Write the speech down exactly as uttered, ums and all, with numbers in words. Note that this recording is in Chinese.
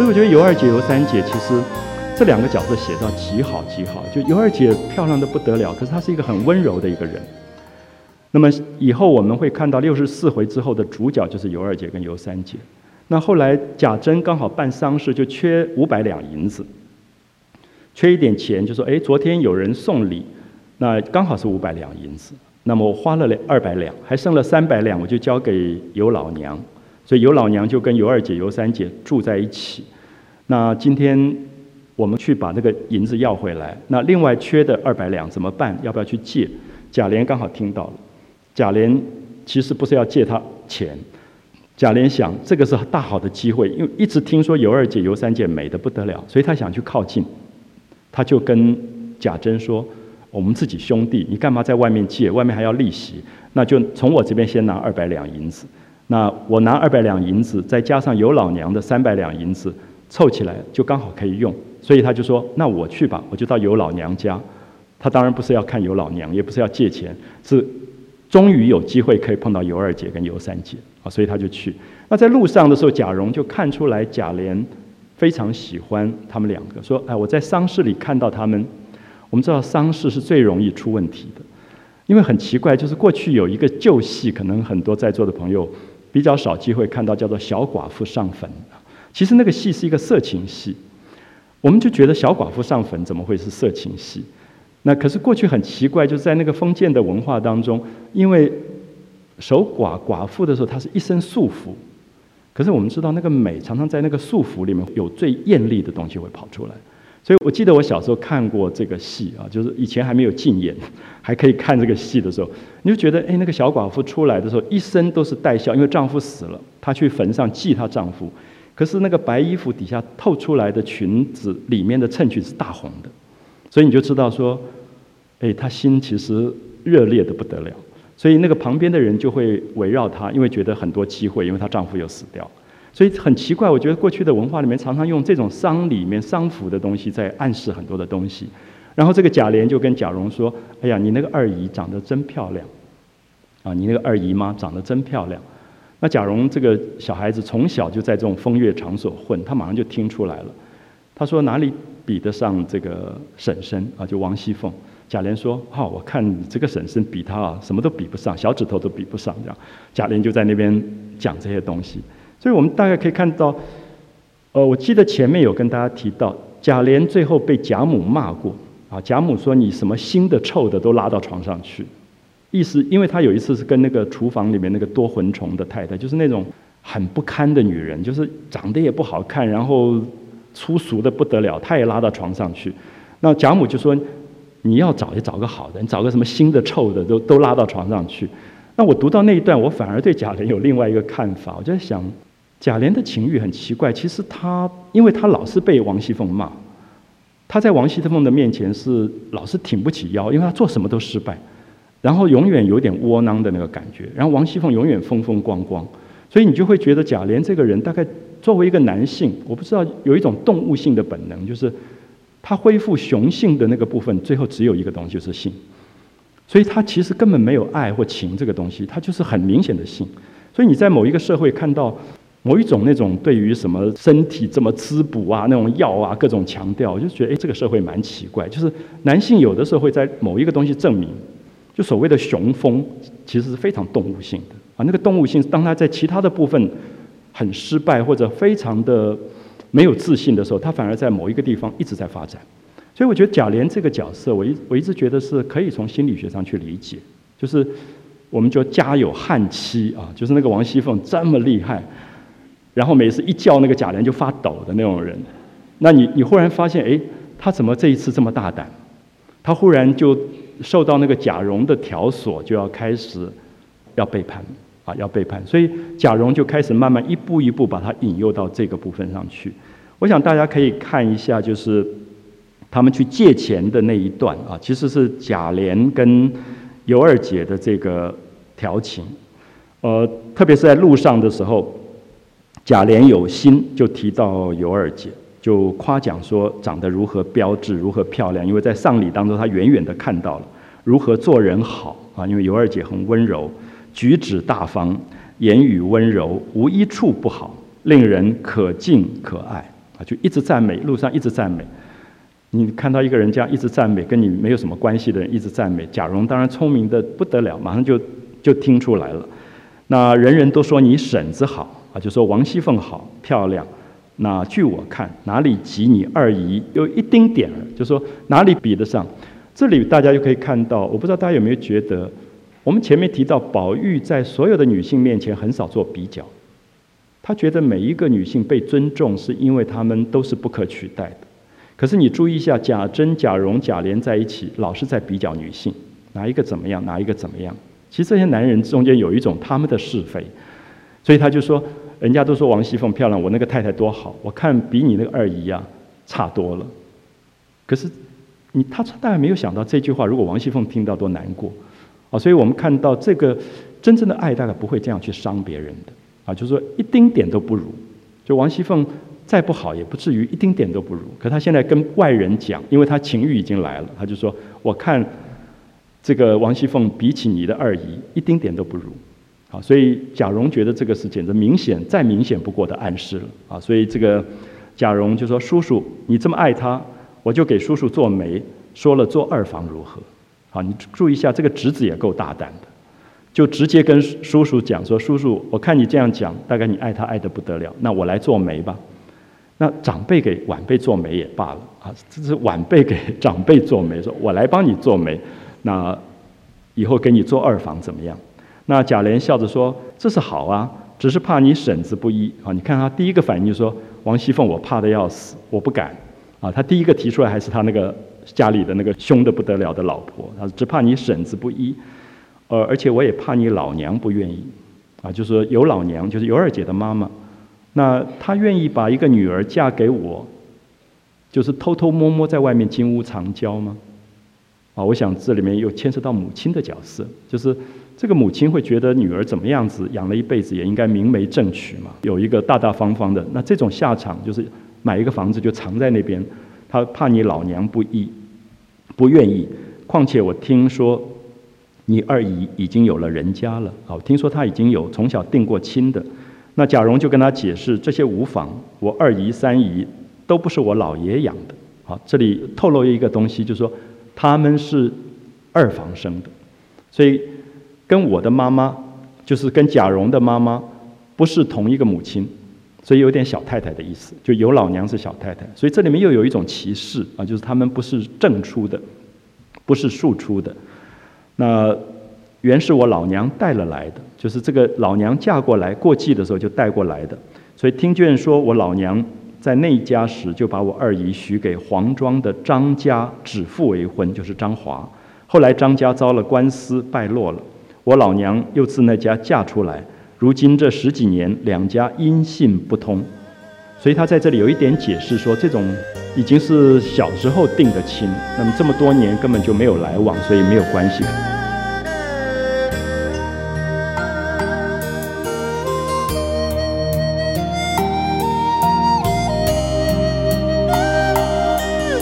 以我觉得尤二姐、尤三姐其实这两个角色写到极好极好。就尤二姐漂亮的不得了，可是她是一个很温柔的一个人。那么以后我们会看到六十四回之后的主角就是尤二姐跟尤三姐。那后来贾珍刚好办丧事，就缺五百两银子，缺一点钱，就说：“哎，昨天有人送礼，那刚好是五百两银子。那么我花了二百两，还剩了三百两，我就交给尤老娘。所以尤老娘就跟尤二姐、尤三姐住在一起。那今天我们去把那个银子要回来。那另外缺的二百两怎么办？要不要去借？”贾琏刚好听到了。贾琏其实不是要借他钱。贾琏想，这个是大好的机会，因为一直听说尤二姐、尤三姐美得不得了，所以他想去靠近。他就跟贾珍说：“我们自己兄弟，你干嘛在外面借？外面还要利息，那就从我这边先拿二百两银子。那我拿二百两银子，再加上尤老娘的三百两银子，凑起来就刚好可以用。所以他就说：那我去吧，我就到尤老娘家。他当然不是要看尤老娘，也不是要借钱，是终于有机会可以碰到尤二姐跟尤三姐。”所以他就去。那在路上的时候，贾蓉就看出来贾琏非常喜欢他们两个，说：“哎，我在丧事里看到他们。我们知道丧事是最容易出问题的，因为很奇怪，就是过去有一个旧戏，可能很多在座的朋友比较少机会看到，叫做《小寡妇上坟》。其实那个戏是一个色情戏，我们就觉得小寡妇上坟怎么会是色情戏？那可是过去很奇怪，就是在那个封建的文化当中，因为守寡寡妇的时候，她是一身素服，可是我们知道那个美常常在那个素服里面有最艳丽的东西会跑出来。所以我记得我小时候看过这个戏啊，就是以前还没有禁演，还可以看这个戏的时候，你就觉得，哎，那个小寡妇出来的时候，一身都是带笑，因为丈夫死了，她去坟上祭她丈夫，可是那个白衣服底下透出来的裙子里面的衬裙是大红的，所以你就知道说，哎，她心其实热烈的不得了。所以那个旁边的人就会围绕她，因为觉得很多机会，因为她丈夫又死掉。所以很奇怪，我觉得过去的文化里面常常用这种丧礼里面丧服的东西在暗示很多的东西。然后这个贾琏就跟贾蓉说：“哎呀，你那个二姨长得真漂亮啊！你那个二姨妈长得真漂亮。”那贾蓉这个小孩子从小就在这种风月场所混，他马上就听出来了。他说：“哪里比得上这个婶婶啊？就王熙凤。”贾琏说：“好、哦，我看你这个婶婶比她啊，什么都比不上，小指头都比不上。”这样，贾琏就在那边讲这些东西。所以我们大概可以看到，呃，我记得前面有跟大家提到，贾琏最后被贾母骂过啊。贾母说：“你什么腥的、臭的都拉到床上去。”意思，因为他有一次是跟那个厨房里面那个多魂虫的太太，就是那种很不堪的女人，就是长得也不好看，然后粗俗的不得了，她也拉到床上去。那贾母就说：“你要找也找个好的，你找个什么腥的、臭的都都拉到床上去。”那我读到那一段，我反而对贾琏有另外一个看法。我就在想，贾琏的情欲很奇怪。其实他，因为他老是被王熙凤骂，他在王熙凤的面前是老是挺不起腰，因为他做什么都失败，然后永远有点窝囊的那个感觉。然后王熙凤永远风风光光，所以你就会觉得贾琏这个人，大概作为一个男性，我不知道有一种动物性的本能，就是他恢复雄性的那个部分，最后只有一个东西，就是性。所以他其实根本没有爱或情这个东西，他就是很明显的性。所以你在某一个社会看到某一种那种对于什么身体这么滋补啊，那种药啊各种强调，我就觉得哎，这个社会蛮奇怪。就是男性有的时候会在某一个东西证明，就所谓的雄风，其实是非常动物性的啊。那个动物性，当他在其他的部分很失败或者非常的没有自信的时候，他反而在某一个地方一直在发展。所以我觉得贾琏这个角色，我一我一直觉得是可以从心理学上去理解，就是我们就家有悍妻啊，就是那个王熙凤这么厉害，然后每次一叫那个贾琏就发抖的那种人，那你你忽然发现，哎，他怎么这一次这么大胆？他忽然就受到那个贾蓉的挑唆，就要开始要背叛啊，要背叛，所以贾蓉就开始慢慢一步一步把他引诱到这个部分上去。我想大家可以看一下，就是他们去借钱的那一段啊，其实是贾琏跟尤二姐的这个调情。呃，特别是在路上的时候，贾琏有心就提到尤二姐，就夸奖说长得如何标致，如何漂亮。因为在丧礼当中，他远远的看到了如何做人好啊，因为尤二姐很温柔，举止大方，言语温柔，无一处不好，令人可敬可爱啊，就一直赞美，路上一直赞美。你看到一个人这样一直赞美，跟你没有什么关系的人一直赞美，贾蓉当然聪明的不得了，马上就就听出来了。那人人都说你婶子好啊，就说王熙凤好漂亮。那据我看，哪里及你二姨有一丁点儿，就说哪里比得上？这里大家就可以看到，我不知道大家有没有觉得，我们前面提到宝玉在所有的女性面前很少做比较，他觉得每一个女性被尊重是因为她们都是不可取代的。可是你注意一下，贾珍、贾蓉、贾琏在一起，老是在比较女性，哪一个怎么样，哪一个怎么样。其实这些男人中间有一种他们的是非，所以他就说，人家都说王熙凤漂亮，我那个太太多好，我看比你那个二姨啊差多了。可是你他大概没有想到这句话，如果王熙凤听到多难过啊！所以我们看到这个真正的爱大概不会这样去伤别人的啊，就是说一丁点都不如。就王熙凤再不好，也不至于一丁点都不如。可他现在跟外人讲，因为他情欲已经来了，他就说：“我看这个王熙凤比起你的二姨，一丁点都不如。”好，所以贾蓉觉得这个是简直明显再明显不过的暗示了啊！所以这个贾蓉就说：“叔叔，你这么爱他，我就给叔叔做媒，说了做二房如何？”好，你注意一下，这个侄子也够大胆的，就直接跟叔叔讲说：“叔叔，我看你这样讲，大概你爱他爱得不得了，那我来做媒吧。”那长辈给晚辈做媒也罢了啊，这是晚辈给长辈做媒，说我来帮你做媒，那以后给你做二房怎么样？那贾琏笑着说：“这是好啊，只是怕你婶子不依啊。”你看他第一个反应就说：“王熙凤我怕得要死，我不敢啊。”他第一个提出来还是他那个家里的那个凶得不得了的老婆，他说只怕你婶子不依，呃，而且我也怕你老娘不愿意啊，就是说尤老娘就是尤二姐的妈妈。那她愿意把一个女儿嫁给我，就是偷偷摸摸在外面金屋藏娇吗？啊，我想这里面又牵涉到母亲的角色，就是这个母亲会觉得女儿怎么样子，养了一辈子也应该明媒正娶嘛，有一个大大方方的。那这种下场就是买一个房子就藏在那边，她怕你老娘不依，不愿意。况且我听说你二姨已经有了人家了，好，听说她已经有从小定过亲的。那贾蓉就跟他解释，这些无妨，我二姨三姨都不是我老爷养的。好，这里透露一个东西，就是说他们是二房生的，所以跟我的妈妈，就是跟贾蓉的妈妈，不是同一个母亲，所以有点小太太的意思，就尤老娘是小太太，所以这里面又有一种歧视啊，就是他们不是正出的，不是庶出的。那原是我老娘带了来的，就是这个老娘嫁过来过继的时候就带过来的，所以听见说我老娘在那家时，就把我二姨许给黄庄的张家指腹为婚，就是张华。后来张家遭了官司败落了，我老娘又自那家嫁出来，如今这十几年两家音信不通，所以他在这里有一点解释说，这种已经是小时候定的亲，那么这么多年根本就没有来往，所以没有关系。